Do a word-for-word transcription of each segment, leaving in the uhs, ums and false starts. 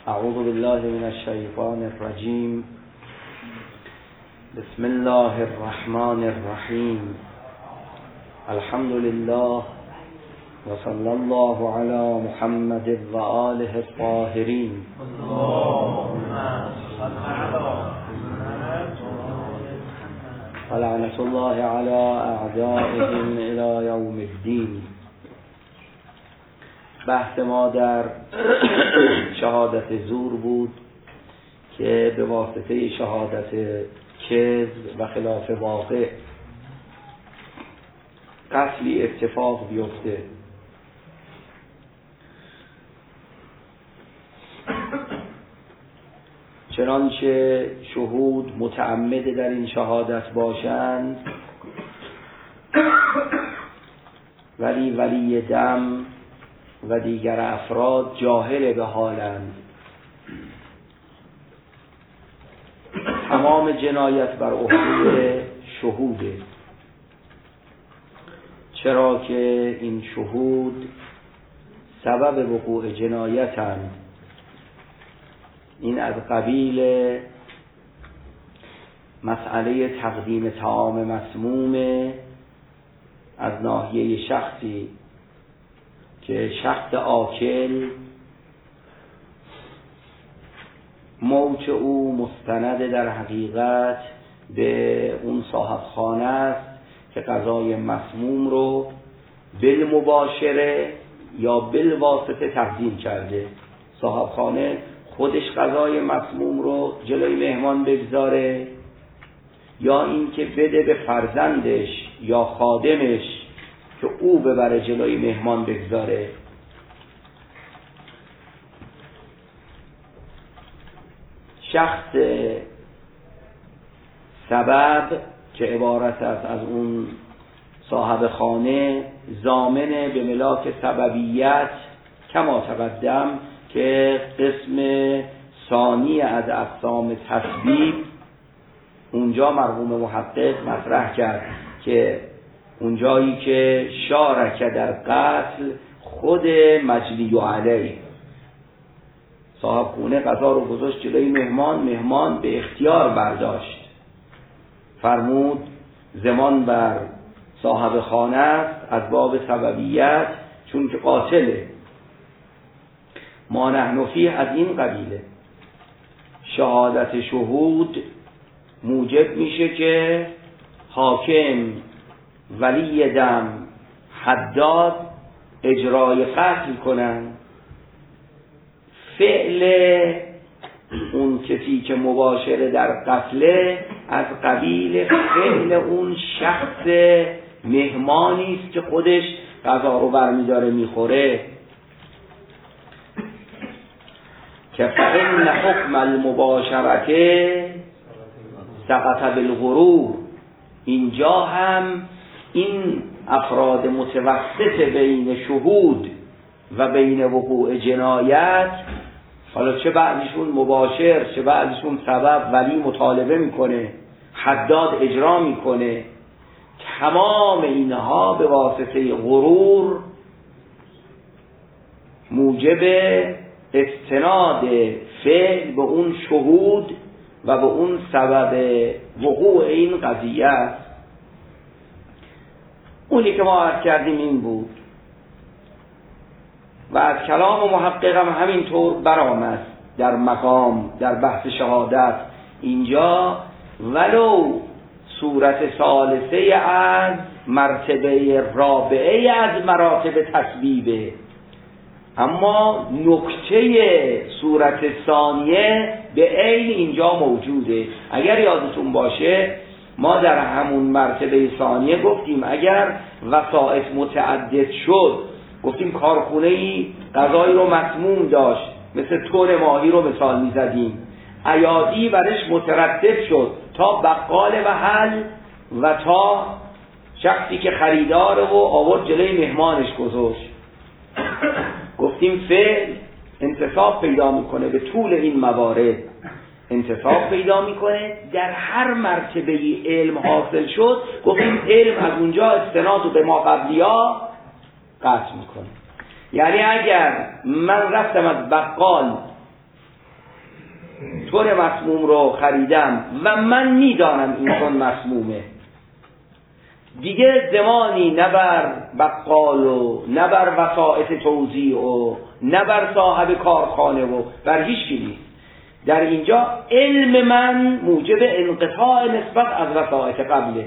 اعوذ بالله من الشیطان الرجیم. بسم الله الرحمن الرحیم. الحمد لله و صلی الله علی محمد و آله الطاهرین. و لعنت الله علی اعدائهم الی یوم الدین. بحث ما در شهادت زور بود که به واسطه شهادت کذب و خلاف واقع قتلی اتفاق بیفته. چنانچه شهود متعمد در این شهادت باشند ولی ولی دم و دیگر افراد جاهل به حالند. تمام جنایت بر عهده شهوده، چرا که این شهود سبب وقوع جنایتند. این از قبیل مسئله تقدیم طعام مسموم از ناحیه شخصی که شخص آکل موت او مستند در حقیقت به اون صاحب خانه است که غذای مسموم رو بالمباشره یا بالواسطه تقدیم کرده. صاحب خانه خودش غذای مسموم رو جلوی مهمان بگذاره یا این که بده به فرزندش یا خادمش که او ببره جلوی مهمان بگذاره. شخص سبب که عبارت است از اون صاحب خانه ضامن به ملاک سببیت کما تقدم که قسم ثانی از اقسام تسبیب اونجا مرحوم محقق مطرح کرد که اونجایی که شارک در قتل خود مجلی علیه، صاحب خونه غذا رو گذاشت جلوی مهمان، مهمان به اختیار برداشت، فرمود زمان بر صاحب خانه است از باب سببیت چون که قاتله. ما نحن فیه از این قبیله. شهادت شهود موجب میشه که حاکم، ولی دم، حداد اجرای قتل کنن. فعل اون کسی که مباشره در قتله از قبیل فعل اون شخص مهمانی است که خودش غذا رو برمیداره میخوره. که فإن حکم المباشرته سقط بالغرور. اینجا هم این افراد متوسط بین شهود و بین وقوع جنایت، حالا چه بعضیشون مباشر چه بعضیشون سبب، ولی مطالبه میکنه، حداد اجرا میکنه، تمام اینها به واسطه غرور موجب استناد فعل به اون شهود و به اون سبب وقوع این قضیه است. اونی که ما عرض کردیم این بود و از کلام محقق هم همینطور برآمد در مقام در بحث شهادت. اینجا ولو صورت ثالثه از مرتبه رابعه از مراتب تسبیبه، اما نکته صورت ثانیه به عین اینجا موجوده. اگر یادتون باشه ما در همون مرتبه ثانیه گفتیم اگر وسائط متعدد شد، گفتیم کارخونه‌ای غذایی رو مسموم داشت، مثل تور ماهی رو مثال می‌زدیم، ایادی برش متردد شد تا بقال محل و تا شخصی که خریداره و آورد جلوی مهمانش گذاشت. گفتیم فعل انتصاب پیدا میکنه به طول این موارد، انتصاب پیدا میکنه در هر مرتبه علم حاصل شد. گفتیم علم از اونجا استناد به ما قبلیا قطع میکنه. یعنی اگر من رفتم از بقال طور مسموم رو خریدم و من میدانم این طور مسمومه، دیگه زمانی نه بر بقال و نه بر وسائط توزیع و نه بر صاحب کارخانه و بر هیچ کی نیست. در اینجا علم من موجب انقطاع نسبت از وسائط قبله.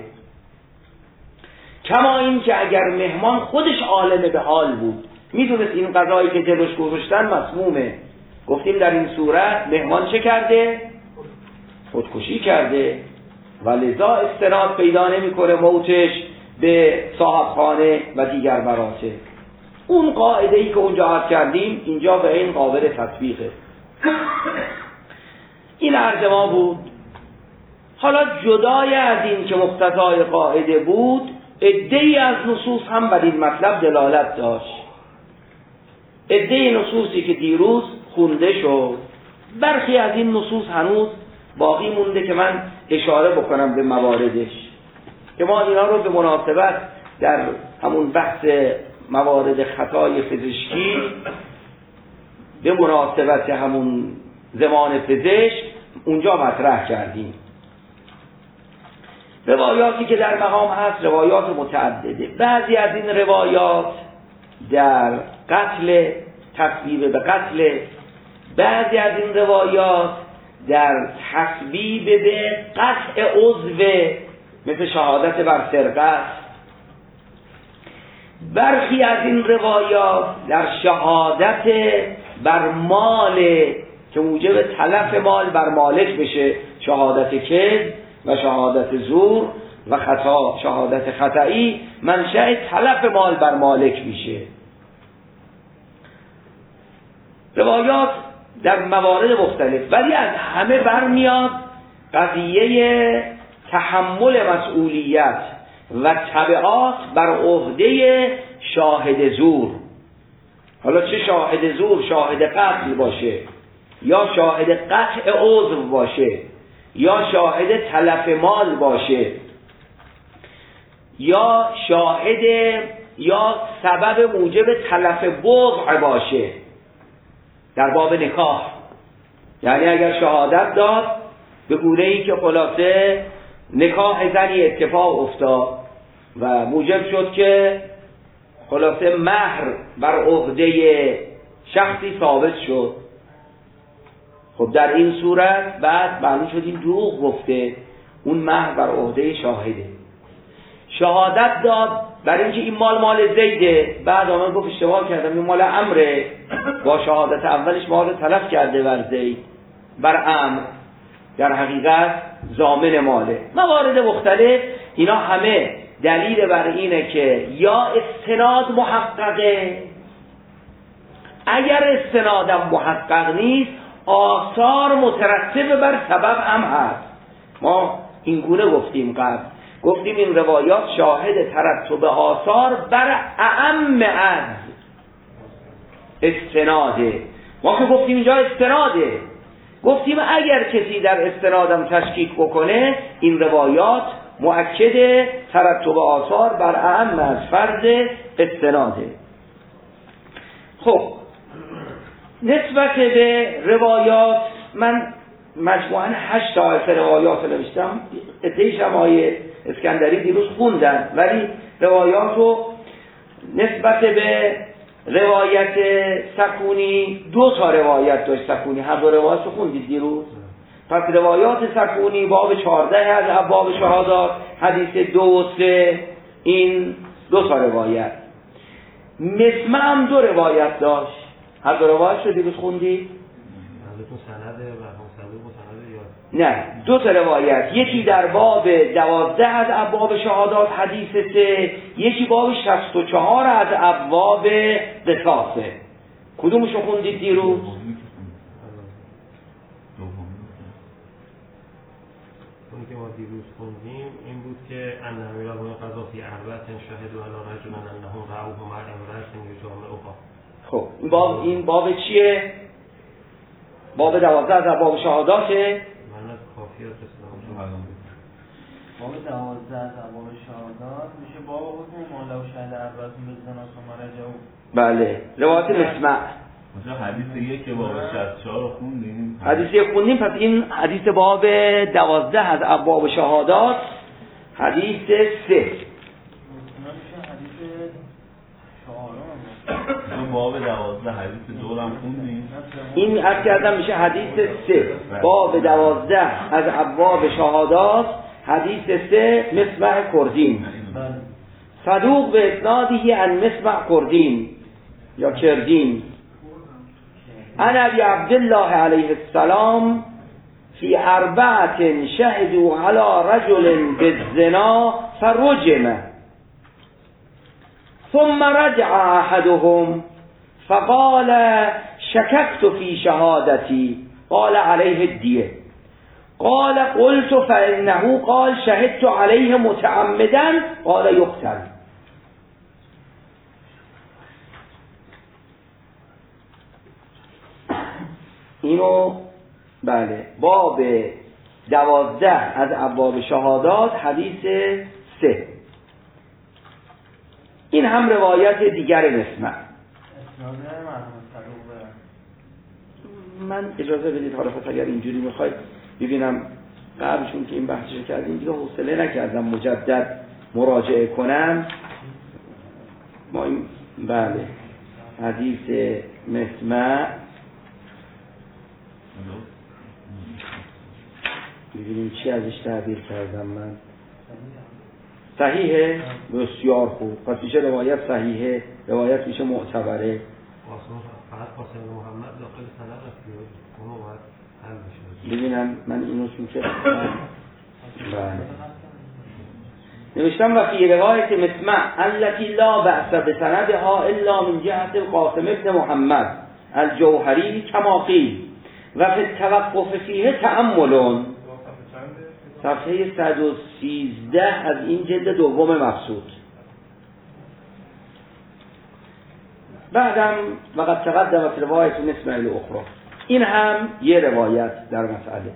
کما این که اگر مهمان خودش عالم به حال بود، میدونست این غذایی که جلوش گذاشتن مسمومه، گفتیم در این صورت مهمان چه کرده؟ خودکشی کرده و لذا استناد پیدا نمی‌کنه موتش به صاحبخانه و دیگر مراتب. اون قاعده‌ای که اونجا عرض کردیم اینجا به این قابل تطبیقه. این عرض ما بود. حالا جدای از این که مقتضای قاعده بود، عده‌ای از نصوص هم بر این مطلب دلالت داشت. عده‌ای نصوصی که دیروز خونده شد، برخی از این نصوص هنوز باقی مونده که من اشاره بکنم به مواردش، که ما اینا رو به مناسبت در همون بحث موارد خطای پزشکی، به مناسبت همون زمان پزشک اونجا مطرح کردیم. روایاتی که در مقام هست روایات متعدده. بعضی از این روایات در قتل، تصویب به قتل، بعضی از این روایات در تصویب به قطع عضو مثل شهادت بر سرقت، برخی از این روایات در شهادت بر مال که موجب تلف مال بر مالک بشه، شهادت کذب و شهادت زور و خطا، شهادت خطایی منشأ تلف مال بر مالک میشه. روایات در موارد مختلف، ولی از همه برمیاد قضیه تحمل مسئولیت و تبعات بر عهده شاهد زور. حالا چه شاهد زور، شاهد قتل باشه یا شاهد قطع عضو باشه یا شاهد تلف مال باشه یا شاهد یا سبب موجب تلف بضع باشه در باب نکاح. یعنی اگر شهادت داد به گونه‌ای که خلاصه نکاح زنی اتفاق افتاد و موجب شد که خلاصه مهر بر عهده شخصی ثابت شد، خب در این صورت بعد معلوم شد این دروغ گفته، اون مهر بر عهده شاهده. شهادت داد برای اینکه این مال مال زیده، بعد آمد گفت اشتباه کردم این مال عمره، با شهادت اولش مال تلف کرده بر زید، بر عمر در حقیقت ضامن ماله. موارد مختلف اینا همه دلیل بر اینه که یا استناد محققه، اگر استنادم محقق نیست آثار مترتب بر سبب هم هست. ما این گونه گفتیم قبل، گفتیم این روایات شاهد ترتب آثار بر اعم از استناده. ما که گفتیم اینجا استناده، گفتیم اگر کسی در استنادم تشکیک بکنه این روایات مؤکد ترتب آثار بر اعم از فرض استناده. خب نسبت به روایات من مجموعاً هشت تا روایات نوشتم، ادهیش هم آیه اسکندری دیروز خوندن، ولی روایات رو نسبت به روایت سکونی دو تا روایت داشت. سکونی هر دو روایت رو خوندید دیروز. پس روایات سکونی باب چهارده از ابواب شهادات، حدیث دو و سه، این دو تا روایت. مسمع هم دو روایت داشت. هر دو روایت رو دیروز خوندید؟ نه، دو تا روایت، یکی در باب دوازده از ابواب شهادات حدیث سه، یکی باب شصت و چهار از ابواب قصاصه. کدومشو خوندید دیروز؟ اون که ما دیروز خوندیم این بود که ان امیرا من قضا فی اربعه شهدوا علی رجل انهم رأوه مع امرأة یجامعها. خب این باب این باب چیه؟ باب دوازده از ابواب شهاداته. من از کافیات اسلام باب دوازده از ابواب شهادات میشه باب حکم ما لو شهد اربعه بالزنا ثم رجعوا. بله، روایت مسمع. مثلا حدیث یک که باب شصت و چهار رو خوندیم، حدیث یک خوندیم، پس این حدیث باب دوازده از ابواب شهادات حدیث سه. تو باب دوازده حدیث دو هم خوندیم. این عرض کردم میشه حدیث سه، باب دوازده از ابواب شهادات حدیث سه. مسمع کردین، صدوق به اسنادی ان مسمع کردین یا کردین عن ابی عبدالله علیه السلام فی اربعة شهدوا علی رجل بالزنا فرجم ثم رجع احدهم فقال شككت في شهادتي قال عليه الدية قال قلت فإنه قال شهدت عليه متعمدا قال يقتل. اینو بله باب دوازده از ابواب شهادات حدیث سه. این هم روایت دیگر مسمع. من اجازه بدید حالا خب اگر اینجوری میخواید ببینم قبلشون که این بحثشو کردیم دیگه حوصله نکردم مجدد مراجعه کنم. ما این بله حدیث مسمع ببینیم چی ازش تعبیر کردم من. صحیحه؟ بسیار خوب. پس میشه روایت صحیحه، روایت میشه معتبره. فقط قاسم محمد داخل سند است، اونو باید حل بشه. ببینم من اینو چون که بله نوشتم و فی روایت مسمع التي لا بأس بسندها الا من جهت القاسم ابن محمد الجوهری كما قیل و فی التوقف فیه تأمل. صفحه صد و سیزده از این جلد دوم مبسوط. بعدم وقد تقدمت روایت مسمع الاخرى. این هم یه روایت در مسئله.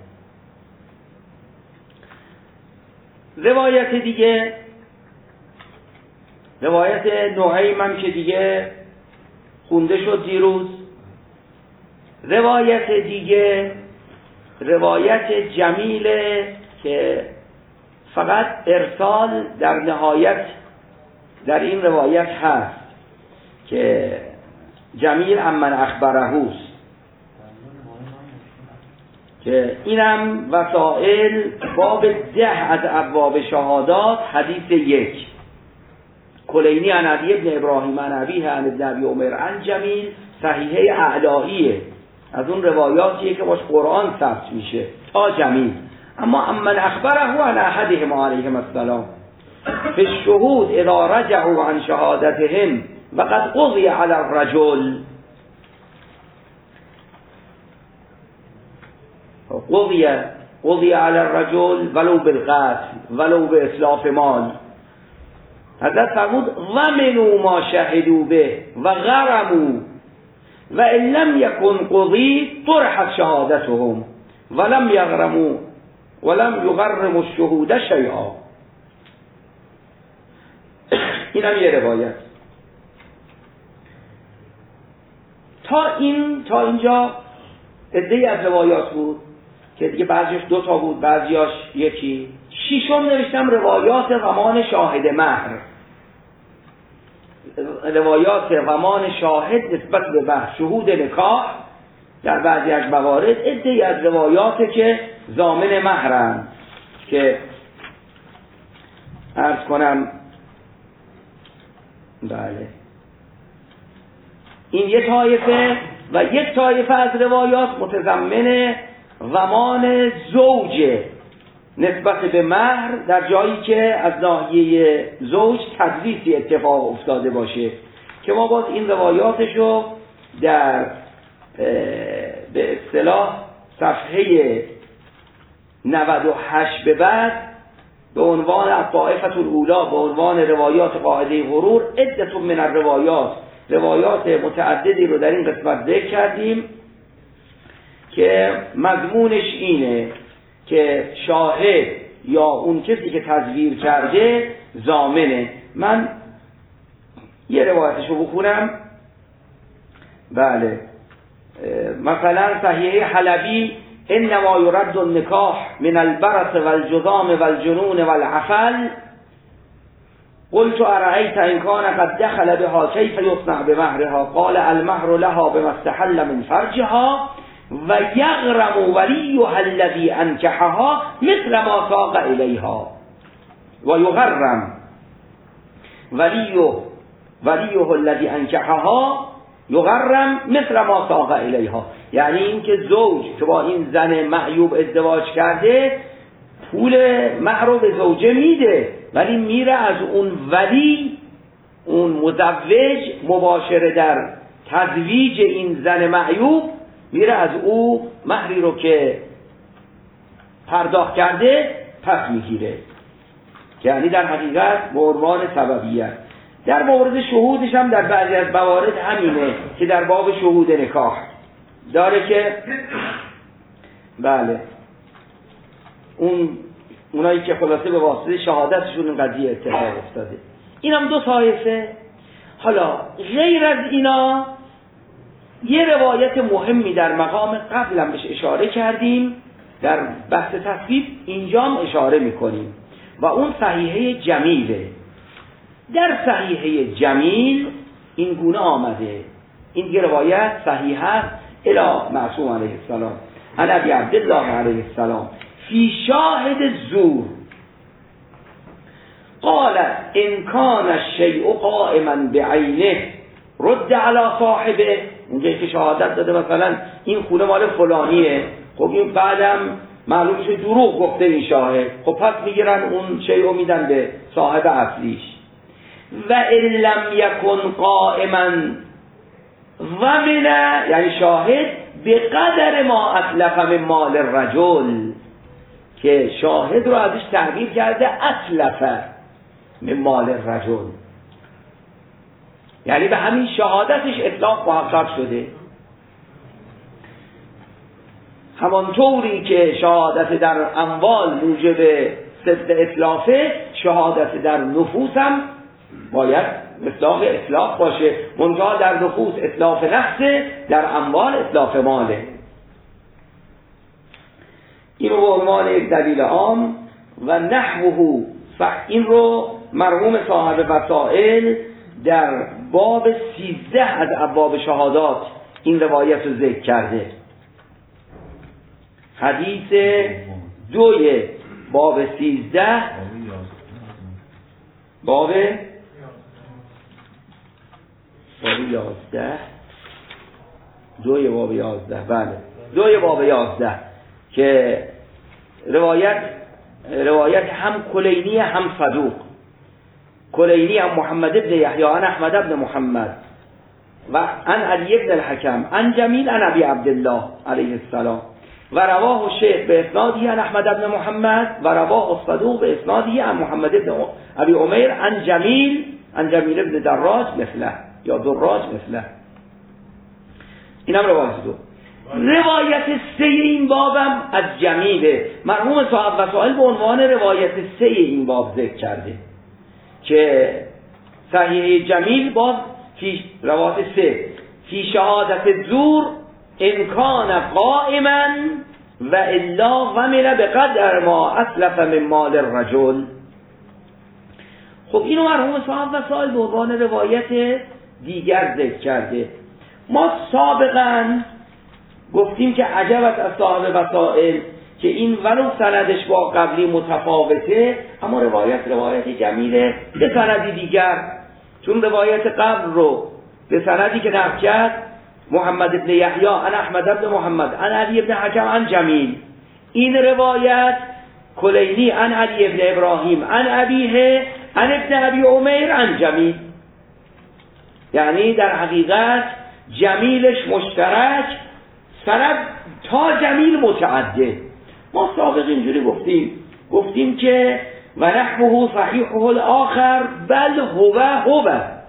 روایت دیگه روایت نعیم هم که دیگه خونده شد دیروز. روایت دیگه روایت جمیله که فقط ارسال در نهایت در این روایت هست که جمیل امن اخبرهوست که اینم وسائل باب ده از ابواب شهادات حدیث یک. کلینی عن علی ابن ابراهیم عن ابیه عن ابن ابی عمر عن جمیل صحیحه اعلاییه، از اون روایاتیه که باش قرآن ثبت میشه تا جمیل. اما امن اخبره عن احدهم علیهم السلام فی الشهود اذا رجعوا عن شهادتهم وقد قضی علی الرجل قضی قضی علی الرجل ولو بالقتل ولو باسلاف مال. حضرت فرمود ضمنوا ما شهدوا به و غرموا و ان لم یکن قضی طرحت شهادتهم ولم یغرموا ولم یغرموا الشهود شیئا. اینم یه روایت. تا این تا اینجا عده‌ای از روایات بود که دیگه بعضیش دو تا بود، بعضیاش یکی. ششم نوشتم روایات زمان شاهد مهر، روایات زمان شاهد نسبت به مهر، شهود نکاح در بعضی از موارد عده‌ای از روایات که ضامن مهرن که عرض کنم بله این یک طایفه و یک طایفه از روایات متضمن ضمان زوج نسبت به مهر در جایی که از ناحیه زوج تدلیسی اتفاق افتاده باشه که ما باز این روایاتشو در به اصطلاح صفحه نود و هشت به بعد به عنوان الطائفة الاولی به عنوان روایات قاعده غرور عدة من الروایات روایات متعددی رو در این قسمت ذکر کردیم که مضمونش اینه که شاهد یا اون کسی که تزویر کرده ضامنه. من یه روایتشو بخونم. بله مثلا صحیحه حلبی انما یرد النکاح من البرص والجذام والجنون والعفل قلت ارأيت ان كان قد دخل بها كيف يصنع بمهرها قال المهر لها بما استحل من فرجها و یغرم ولیها الذی انکحها مثل ما ساق الیها و یغرم ولیه ولیه الذی انکحها یغرم مثل ما ساق الیها. یعنی اینکه زوج که با این زن معیوب ازدواج کرده پول مهر رو به زوجه میده، ولی میره از اون ولی اون مزوج مباشره در تزویج این زن معیوب میره از او مهری رو که پرداخت کرده پس میگیره، یعنی در حقیقت به عنوان سببیت. در مورد شهودش هم در بعضی از موارد همینه که در باب شهود نکاح داره که بله اون اونایی که خلاصه به واسطه شهادتشون این قضیه اتفاق افتاده. این هم دو طایفه. حالا غیر از اینا یه روایت مهمی در مقام قبلم بهش اشاره کردیم، در بحث تصویب اینجام اشاره میکنیم و اون صحیحه جمیله. در صحیحه جمیل این گونه آمده، این دیگه روایت صحیح است الی معصوم علیه السلام عن ابی عبدالله علیه السلام فی شاهد زور قال ان کان الشیء قائما بعینه رد علی صاحبه. اونجایی که شهادت داده مثلا این خونه مال فلانیه، خب این بعدم معلوم شد دروغ گفته این شاهد، خب پس میگیرن اون شیء رو میدن به صاحب اصلیش. و ان لم یکن قائما ضمن، یعنی شاهد به قدر ما اتلف من مال الرجل، که شاهد رو ازش تعبیر کرده اتلف من مال الرجل، یعنی به همین شهادتش اطلاق محقق شده. همانطوری که شهادت در اموال موجب صدق اطلافه، شهادت در نفوس هم باید مصداق اطلاق باشه، منتها در نفوس اطلاف نفسه، در اموال اطلاف ماله. این رو به عنوان یک دلیل عام و نحوه، این رو مرحوم صاحب وسائل در باب سیزده از ابواب شهادات این روایت رو ذکر کرده. حدیث دوی باب سیزده باب باب یازده دوی باب یازده بله دوی باب یازده که روایت روایت هم کلینی هم صدوق، کلینی هم محمد ابن یحیی عن احمد ابن محمد و عن علی ابن الحکم عن جمیل عن ابی عبدالله علیه السلام و رواه الشیخ به اسنادی عن احمد ابن محمد و رواه الصدوق به اسنادی عن محمد ابن ابی عمیر عن جمیل عن جمیل ابن دراج مثله یا دراج مثله. اینم روایت دو. روایت سه این بابم از جمیله، مرحوم صاحب وسائل به عنوان روایت سه این باب ذکر کرده که صحیح جمیل باز فی روایت سه فی شهادت زور امکان قائما و الا ومل به قدر ما اسلف من مال الرجل. خب اینو مرحوم صاحب وسائل به عنوان روایت دیگر ذکر کرده. ما سابقا گفتیم که عجبت از صاحب وسائل که این ولو سندش با قبلی متفاوته، اما روایت روایت جمیله به سندی دیگر، چون روایت قبل رو به سندی که نقل کرد محمد ابن یحیی عن احمد ابن محمد عن علی ابن حکم عن جمیل، این روایت کلینی عن علی ابن ابراهیم عن ابیه عن ابن ابی عمیر عن جمیل، یعنی در حقیقت جمیلش مشترک، سند تا جمیل متعدد. ما سابق اینجوری گفتیم گفتیم که و نحوه صحیحه الاخر بل هو هو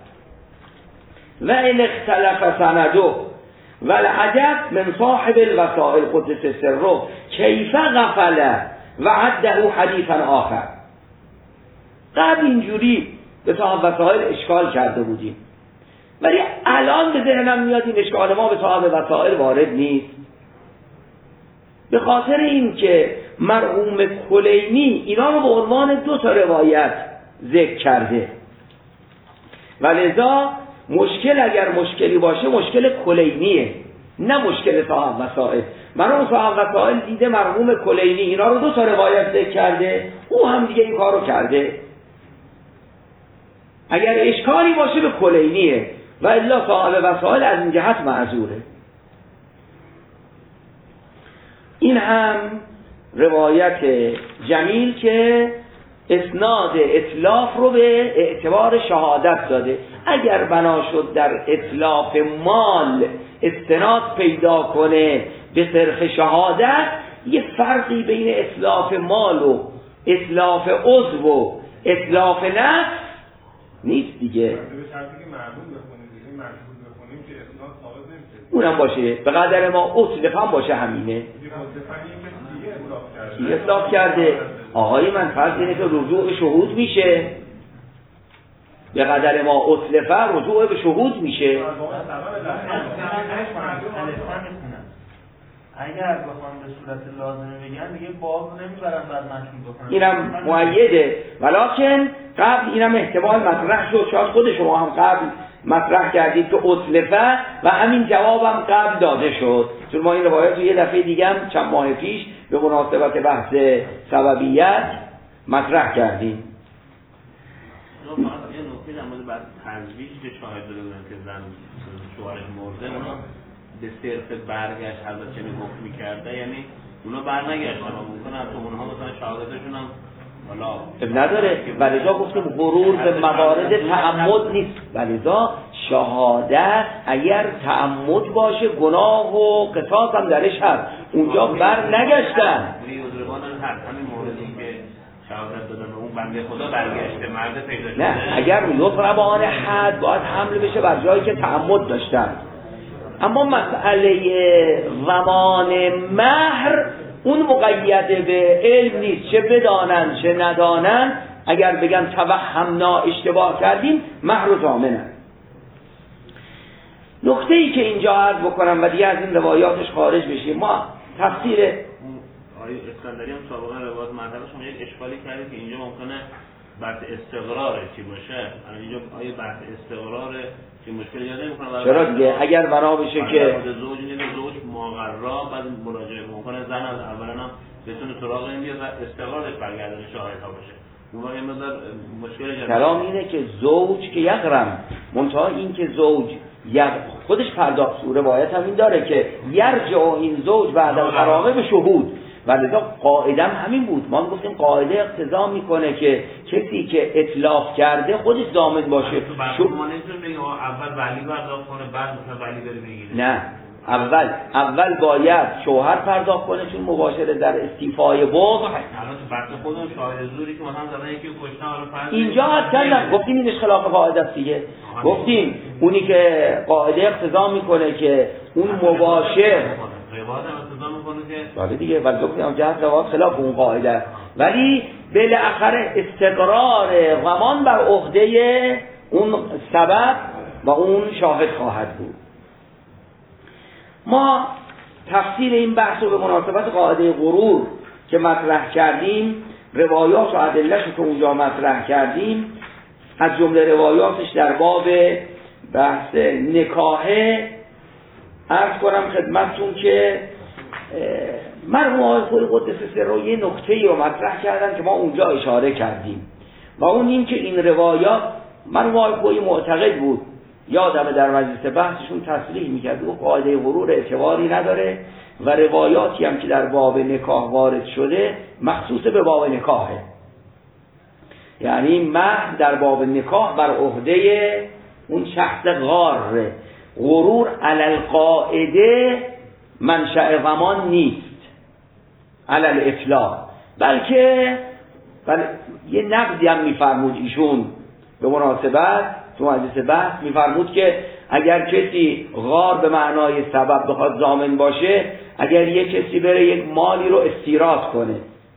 و ان اختلف سنده و العجب من صاحب الوسائل قدس سره کیف غفل و عده حدیثا آخر. قبل اینجوری به صاحب وسائل اشکال کرده بودیم ولی الان به ذهنم میاد این اشکال ما به صاحب وسائل وارد نیست، به خاطر این که مرحوم کلینی اینا رو به عنوان دو تا روایت ذکر کرده و لذا مشکل اگر مشکلی باشه مشکل کلینیه نه مشکل صاحب وسائل. مرحوم صاحب وسائل دیده مرحوم کلینی اینا رو دو تا روایت ذکر کرده، او هم دیگه این کار رو کرده. اگر اشکالی باشه به کلینیه و الا صاحب وسائل از این جهت معذوره. این هم روایت جمیل که اسناد اتلاف رو به اعتبار شهادت داده. اگر بنا شد در اتلاف مال استناد پیدا کنه به صرف شهادت، یه فرقی بین اتلاف مال و اتلاف عضو و اتلاف نفس نیست دیگه. اونم باشه به قدر ما اتلاف هم باشه همینه. کی اتلاف کرده؟ آقای من فرض اینه که رجوع به شهود میشه، به قدر ما اتلفه رجوع به شهود میشه. اگر بخوام به صورت لازمه بگن دیگه باب نمیبرن بعد مشهور بکنن. اینم مؤیده، ولکن قبل اینم احتمال مطرح شد، شاید خود شما هم قبل مطرح کردید که اتلفه و همین جوابم قبل داده شد، چون ما این روایت رو یه دفعه دیگه هم چند ماه پیش به مناسبت بحث سببیت مطرح کردیم. فقط یه نکته در مورد بعد تزویج که شاهد داده بودن که زن شوهرش مرده، اونا به صرف برگشت حضرت چنین حکم می‌کرده، یعنی اونا برنگشتن و ممکنه حتی اونها مثلا شهادتشون هم والا اب نداره. ولذا گفتیم غرور به موارد تعمد نیست، ولذا شهادت اگر تعمد باشه گناه و قصاص هم درش هست، اونجا بر نگشتن. یوزربان هست همین موردی که شهادت دادن اون بنده خدا برگشته مرد پیدا شده. نه، اگر یطربان حد باید حمل بشه بر جایی که تعمد داشتن. اما مسئله زمان مهر اون مقید به علم نیست، چه بدانن چه ندانن. اگر بگن توهمنا اشتباه کردیم مهر و ضامنن. نکته ای که اینجا عرض بکنم و دیگه از این روایاتش خارج بشیم، ما تفسیر آیه اسکندری هم سابقا روایات مرتبه شما یک اشکالی کرده که اینجا ممکنه بحث استقراره چی باشه. الان اینجا آیه بحث استقراره که مشکل ایجاد نمی‌کنه. چرا دیگه اگر بنا بشه که زوج اینه زوج ماغرا بعد مراجعه ممکنه زن از اولا هم بتونه سراغ این بیاد و استقرارش برگردونه شاهدها باشه. اون یه مقدار مشکل ایجاد. کلام اینه که زوج که یغرم، منتها این که زوج یغ خودش پرداخت سوره روایت هم این داره که یرجع این زوج بعد از قرابه به شهود، ولذا قاعده هم همین بود. ما گفتیم قاعده اقتضا میکنه که کسی که اطلاق کرده خودش ضامن باشه. شو ما نمیتونیم بگیم اول ولی پرداخت کنه بعد مثلا ولی بره بگیره. نه، اول اول باید شوهر پرداخت کنه، چون مباشره در استیفای بغض. الان تو بحث خودمون شاهد زوری که مثلا زدن یکی کشتن حالا فرض اینجا هست کردن گفتیم این خلاف قاعده است دیگه. گفتیم اونی که قاعده اقتضا میکنه که اون مباشر روایت هم اقتضا میکنه که ولی دیگه ولی گفتیم جهت روایت خلاف اون قاعده است، ولی بالاخره استقرار زمان بر عهده اون سبب و اون شاهد خواهد بود. ما تفسیر این بحث رو به مناسبت قاعده غرور که مطرح کردیم، روایات و ادله‌اش که اونجا مطرح کردیم، از جمله روایاتش در باب بحث نکاحه عرض کنم خدمتتون که مرحوم آقای قدس سره یه نکته‌ای رو مطرح کردن که ما اونجا اشاره کردیم و اون این که این روایات مرحوم آقای معتقد بود، یادمه در مجلس بحثشون تصریح میکرد او قاعده غرور اعتباری نداره و روایاتی هم که در باب نکاح وارد شده مخصوص به باب نکاحه، یعنی مهر در باب نکاح بر عهده اون شخص غاره. غرور علی القاعده منشأ زمان نیست علی الاطلاق، بلکه بل... یه نقدی هم میفرمود ایشون به مناسبت تو مجلس بحث، میفرمود که اگر کسی غار به معنای سبب بخواد ضامن باشه، اگر یک کسی بره یک مالی رو استیراد کنه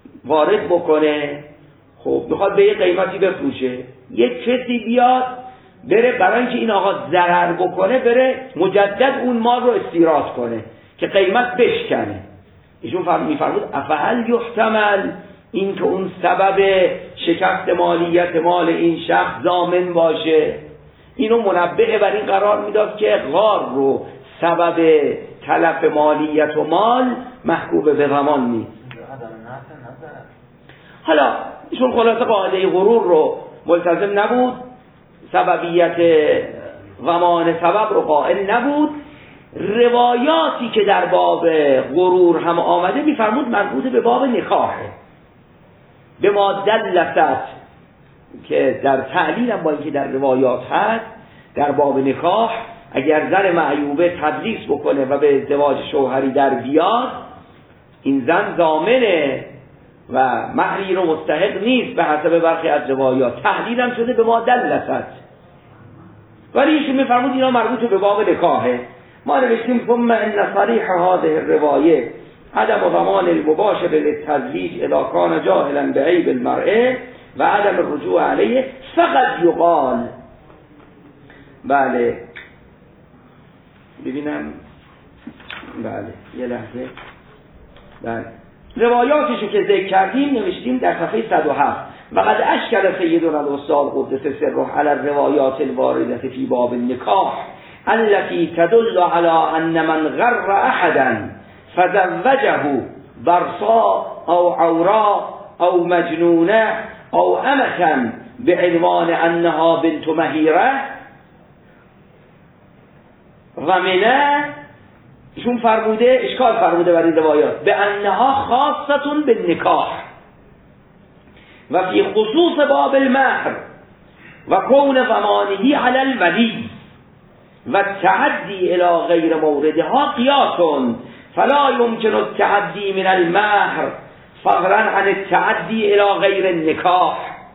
وارد بکنه، خب بخواد به یه قیمتی بفروشه، یک کسی بیاد بره برای اینکه این آقا ضرر بکنه بره مجدد اون مال رو استیراد کنه که قیمت بشکنه. ایشون میفرمود افعل یحتمل، این که اون سبب شکست مالیت مال این شخص ضامن باشه. اینو منبه بر این قرار میداد که غار رو سبب تلف مالیت و مال محکوم به ضمان نیست. حالا ایشون خلاصه قاعده غرور رو ملتزم نبود، سببیت ضمان سبب رو قائل نبود. روایاتی که در باب غرور هم آمده میفرمود مربوط به باب نکاحه، به ما دلست، که در تعلیل هم با اینکه در روایات هست در باب نکاح اگر زن معیوبه تدلیس بکنه و به ازدواج شوهری در بیاد، این زن ضامنه و مهری رو مستحق نیست به حسب برخی از روایات. تحلیل هم شده به ما دلست، ولی ایشون میفرمود اینا مربوط به باب نکاحه. ما نوشتیم ثم ان صریح هذه الروايه عدم ضمان المباشر للتزویج اذا كان جاهلا بعیب المرأة و عدم الرجوع علیه فقط یقال. بله ببینم، بله یه لحظه، بله روایاتشو که ذکر کردیم نوشتیم در صفحه صد و هفت وقد اشکل سیدنا الاستاذ قدس سره علی الروایات الوارده فی باب النکاح التي تدل على ان من غر احدا فزوجه برصا او عوراء او مجنونه او امة بعنوان انها بنت مهیره ضمنه. ایشون فرموده اشکال فرموده بر این روایات به انها خاصتون به نکاح و فی خصوص باب المهر و کون ضمانه علی الولی و تعدی الى غیر موردها قیاسون فلا يمكن التعدی من المهر فضلا عن التعدی الى غیر النکاح.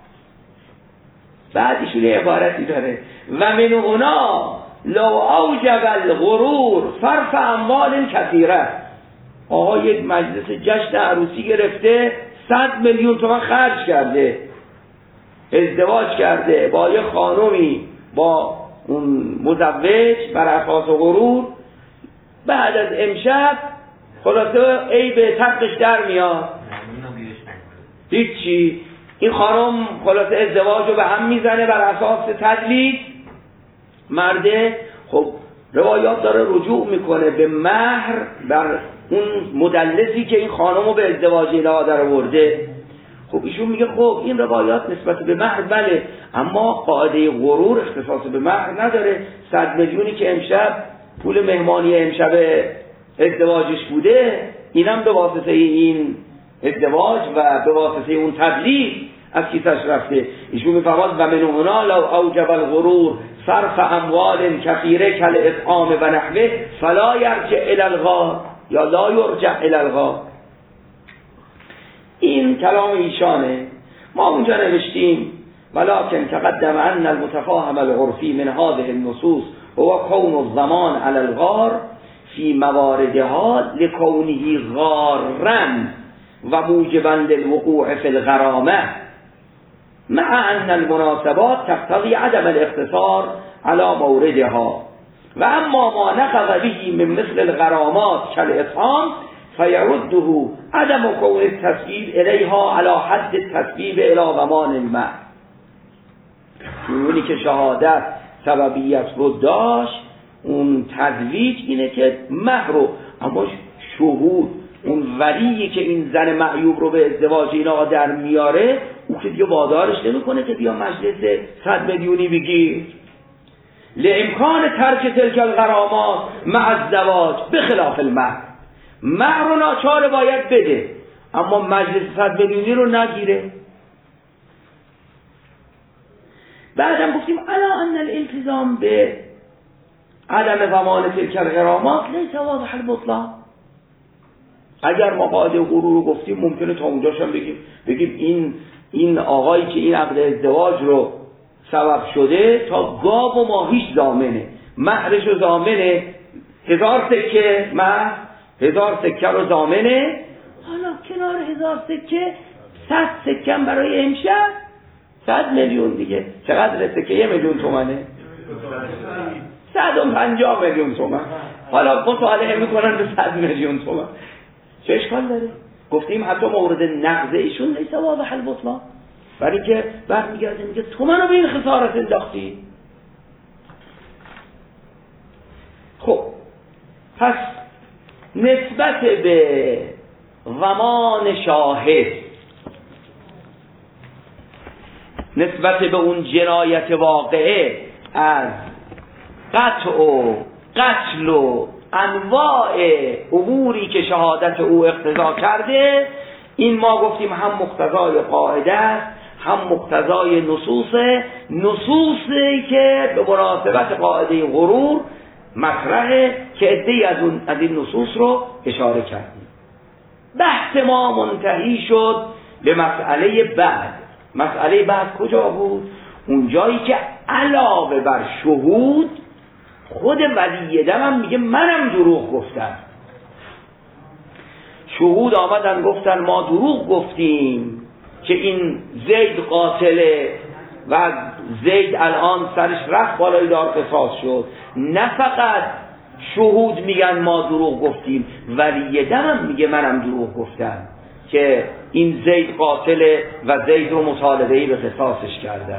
بعدشون عبارتی داره و من هنا لو اوجب الغرور صرف اموال کثیره. آقا یک مجلس جشن عروسی گرفته، صد میلیون تومان خرج کرده، ازدواج کرده با یه خانومی با اون مزوج بر اساس غرور، بعد از امشب خلاصه عیب تقش در میاد، هیچی. این خانم خلاصه ازدواج رو به هم میزنه بر اساس تدلیس. مرده خب روایات داره رجوع میکنه به مهر بر اون مدلسی که این خانم رو به ازدواج اله در آورده. خب ایشون میگه خب این روایات نسبت به مهر بله، اما قاعده غرور اختصاص به مهر نداره. صد میلیونی که امشب پول مهمانی امشب ازدواجش بوده، اینم به واسطه این ازدواج و به واسطه اون تدلیس از کیسش رفته. ایشون میفرماد و من هنا لو اوجب الغرور صرف اموال کثیره کالاطعام و نحوه فلا یرجع الی الغار یا لا یرجع الی الغار. این کلام ایشانه. ما اونجا نوشتیم ولكن تقدم ان المتفاهم العرفی من هذه النصوص هو كون الضمان على الغار في مواردها لكونه غارا و موجبا للوقوع في الغرامه مع ان المناسبات تقتضي عدم الاقتصار على موردها و اما ما نقض به من مثل الغرامات كالاطعام فيرده عدم كون التسبيب اليها على حد التسبيب الى ضمان المهر. اونی که شهادت سببیت رو داشت، اون تزویج اینه که مهر رو، اما شهود اون ولیی که این زن معیوب رو به ازدواج این آقا در میاره، او که دیگه وادارش نمیکنه که بیا مجلس صد میلیونی بگیر. لامکان ترک تلک الغرامات مع الزواج بخلاف المهر. مهر رو ناچار باید بده، اما مجلس صد میلیونی رو نگیره. بعدم گفتیم الا ان الالتزام به عدم ضمان تلک الغرامات لیس واضح المطلق. اگر ما قاعده غرور رو گفتیم ممکنه تا اونجاش هم بگیم بگیم این این آقایی که این عقد ازدواج رو سبب شده تا گاو و ماهیش ضامنه، مهرش رو ضامنه، هزار سکه مهر، هزار سکه رو ضامنه. حالا کنار هزار سکه صد سکه برای امشب، صد میلیون دیگه چقدر سکه؟ یه میلیون تومنه. صد و پنجاه میلیون تومان. حالا مطالعه میکنن به صد میلیون تومان، چه اشکال داره؟ گفتیم حتی مورد نقض ایشون نیست واضح البطلان، برای که برمیگرده میگه تو منو به این خسارت انداختی. خب پس نسبت به ضمان شاهد، نسبت به اون جنایت واقعه از قطع و قتل و انواع اموری که شهادت او اقتضا کرده، این ما گفتیم هم مقتضای قاعده است هم مقتضای نصوص نصوصی که به مناسبت قاعده غرور مطرحه که عده‌ای از اون از این نصوص رو اشاره کردیم. بحث ما منتهی شد به مسئله بعد. مسئله بعد کجا بود؟ اون جایی که علاوه بر شهود خود ولی دمم میگه منم دروغ گفتم. شهود آمدن گفتن ما دروغ گفتیم که این زید قاتله و زید الان سرش رفت بالای دار قصاص شد. نه فقط شهود میگن ما دروغ گفتیم، ولی دمم میگه منم دروغ گفتم که این زید قاتله و زید رو مطالبه‌ای به قصاصش کردن.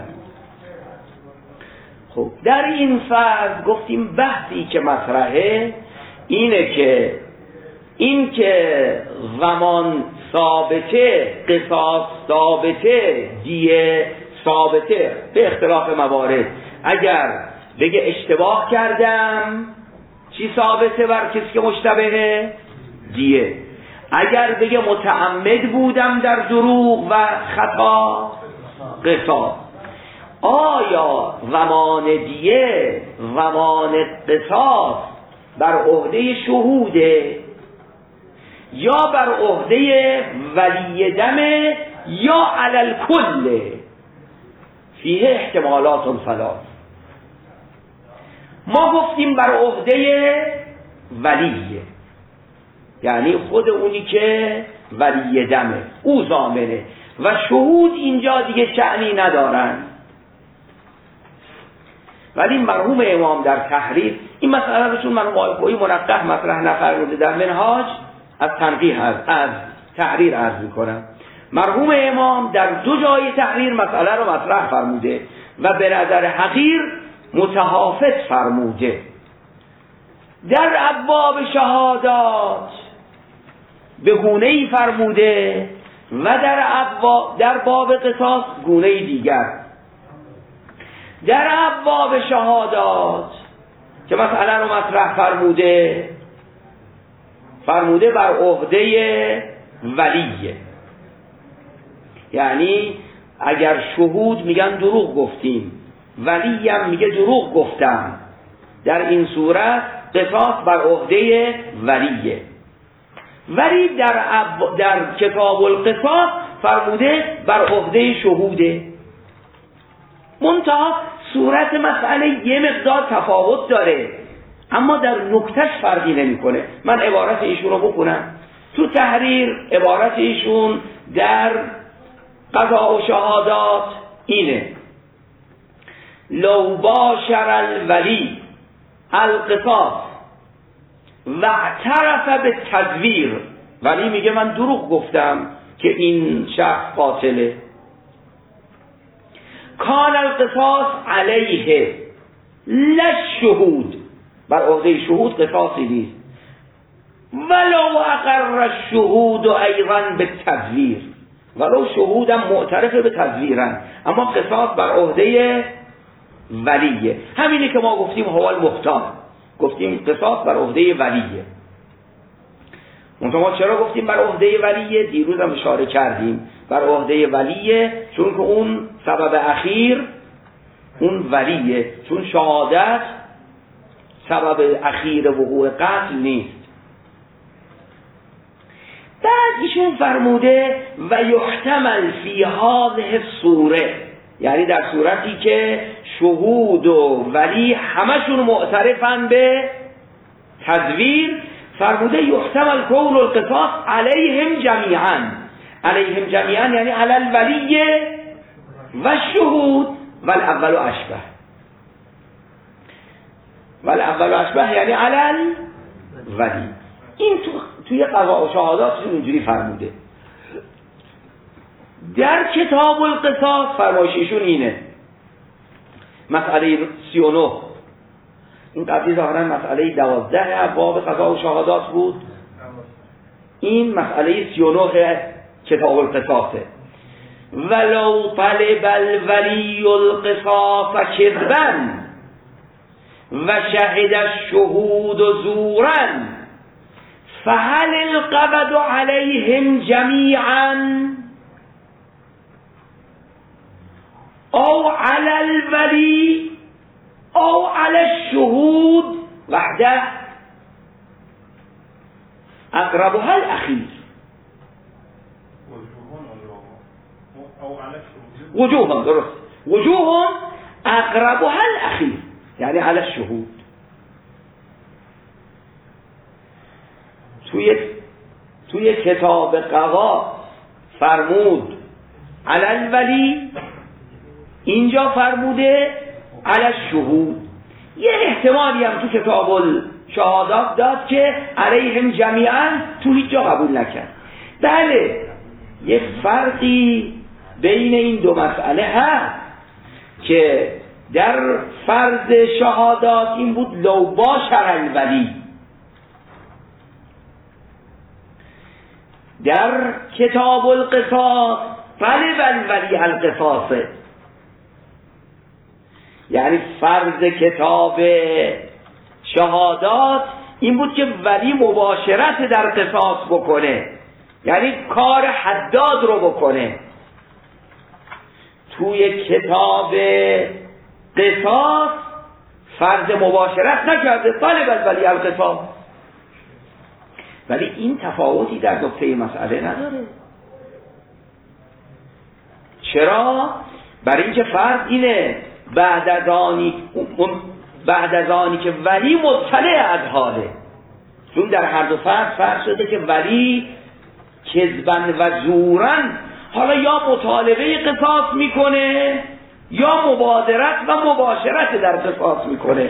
خب در این فرض گفتیم بحثی که مطرحه اینه که این که ضمان ثابته، قصاص ثابته، دیه ثابته به اختلاف موارد. اگر بگه اشتباه کردم چی ثابته بر کسی که مشتبهه؟ دیه. اگر بگه متعمد بودم در دروغ و خطا، قصاص. آیا ضمان دیه ضمان قصاص بر عهده شهوده یا بر عهده ولی دمه یا علل کل؟ فیه احتمالات ثلاث. ما گفتیم بر عهده ولیه، یعنی خود اونی که ولی دمه او ضامنه و شهود اینجا دیگه شأنی ندارن. ولی مرحوم امام در تحریر این مسئله رو چون مرحوم آقای منقح مطرح نفرموده در منهاج، از تنقیح از, از تحریر عرض میکنم. مرحوم امام در دو جای تحریر مسئله رو مطرح فرموده و به نظر حقیر متحافظ فرموده. در ابواب شهادات به گونه‌ای فرموده و در ابواب در باب قصاص گونه‌ای دیگر. در ابواب شهادات که مسئله رو مطرح فرموده فرموده بر عهده ولیه، یعنی اگر شهود میگن دروغ گفتیم، ولی هم میگه دروغ گفتم، در این صورت قصاص بر عهده ولیه. ولی در, اب... در کتاب القصاص فرموده بر عهده شهوده. منتها صورت مسئله یه مقدار تفاوت داره اما در نکتهش فرقی نمیکنه. من عبارت ایشون رو بخونم. تو تحریر عبارت ایشون در قضا و شهادات اینه: لو باشر الولی القصاص و اعترف به تزویر، ولی میگه من دروغ گفتم که این شخص قاتله، کان القصاص علیه للشهود، بر عهده شهود قصاصی نیست، ولو اقر الشهود ایضا به تزویر، ولو شهودم معترف به تزویرن، اما قصاص بر عهده ولیه. همینی که ما گفتیم هو المختار، گفتیم قصاص بر عهده ولیه. منتها ما چرا گفتیم بر عهده ولیه؟ دیروز هم اشاره کردیم بر عهده ولیه چون که اون سبب اخیر اون ولیه، چون شهادت سبب اخیر وقوع قتل نیست. بعد ایشون فرموده و یحتمل فی هذه الصوره، یعنی در صورتی که شهود و ولی همشون معترفن به تزویر، فرموده یحتمل کون القصاص علیهم جمیعا، علیهم جمیعا یعنی علی الولی و شهود و الاول اشبه. ولی اول اشبه یعنی علل ولی. این تو توی قضا و شهاداتشون اینجوری فرموده. در کتاب القصاص فرمایششون اینه، مسئله سی و نه، این قضیه ظاهرا مسئله دوازده ابواب قضا و شهادات بود، این مسئله سی و نه کتاب القصاصه. ولو طلب الولی القصاص کذبا و شهد الشهود زورا فهل القبض عليهم جميعا او على الولی او على الشهود وحده؟ اقربها الاخیر. وجوههم درست، وجوههم اقربها الاخیر یعنی على الشهود. توی توی کتاب قضا فرمود علی الولی، اینجا فرموده علی الشهود. یه احتمالی هم تو کتاب الشهادات داد که علیهم جمیعا، تو هیچ جا قبول نکرد. بله یه فرقی بین این دو مسئله هست که در فرض شهادات این بود لو باشر الولی، در کتاب القصاص طلب الولی القصاص، یعنی فرض کتاب شهادات این بود که ولی مباشرت در قصاص بکنه، یعنی کار حداد رو بکنه. توی کتاب قصاص فرض مباشرت نکرده، طالب الولی القصاص. ولی این تفاوتی در نقطه مسئله نداره. چرا؟ برای اینکه فرض اینه بعد از آنی بعد از آنی که ولی مطلع از حاله، چون در هر دو فرض فرض شده که ولی کذبن و زورن حالا یا مطالبه قصاص میکنه یا مبادرت و مباشرت در قصاص میکنه.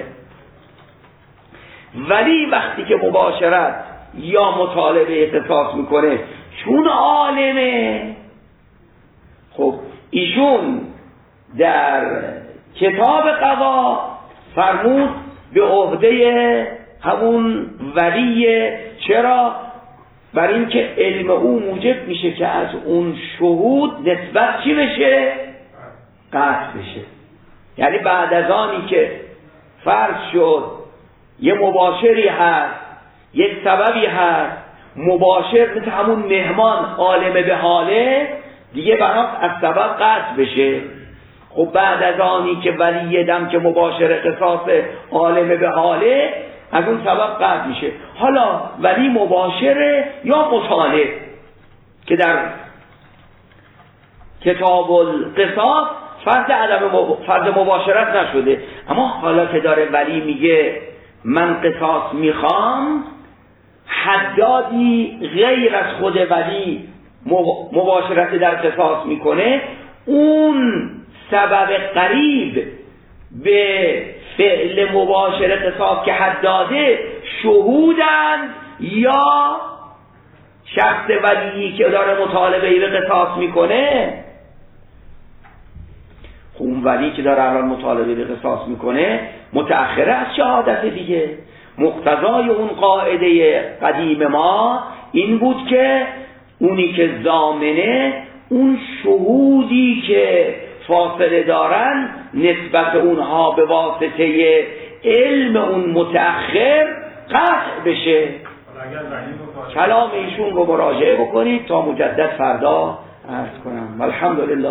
ولی وقتی که مباشرت یا مطالبه قصاص میکنه چون عالمه، خب ایشون در کتاب قضا فرمود به عهده همون ولیه. چرا؟ برای اینکه علم او موجب میشه که از اون شهود نسبت چی بشه؟ قطع بشه. یعنی بعد از آنی که فرض شد یه مباشری هست، یک سببی هست، مباشر مثل همون مهمان عالم به حاله، دیگه بناس از سبب قطع بشه. خب بعد از آنی که ولی دم که مباشر قصاص عالم به حاله، از اون سبب قطع میشه. حالا ولی مباشره یا مطالب که در کتاب القصاص فرض عدم مب... فرض مباشرت نشده، اما حالا که داره ولی میگه من قصاص میخوام، حدادی غیر از خود ولی مباشرت در قصاص میکنه، اون سبب قریب به فعل مباشر قصاص که حداده شهودند یا شخص ولی که داره مطالبه به قصاص میکنه. خب اون ولی که داره الان مطالبه به قصاص میکنه متأخره از شهادت دیگه. مقتضای اون قاعده قدیم ما این بود که اونی که ضامنه، اون شهودی که فاصله دارن نسبت اونها به واسطه علم اون متأخر قطع بشه. کلام ایشون رو مراجعه بکنید تا مجدد فردا عرض کنم. الحمدلله.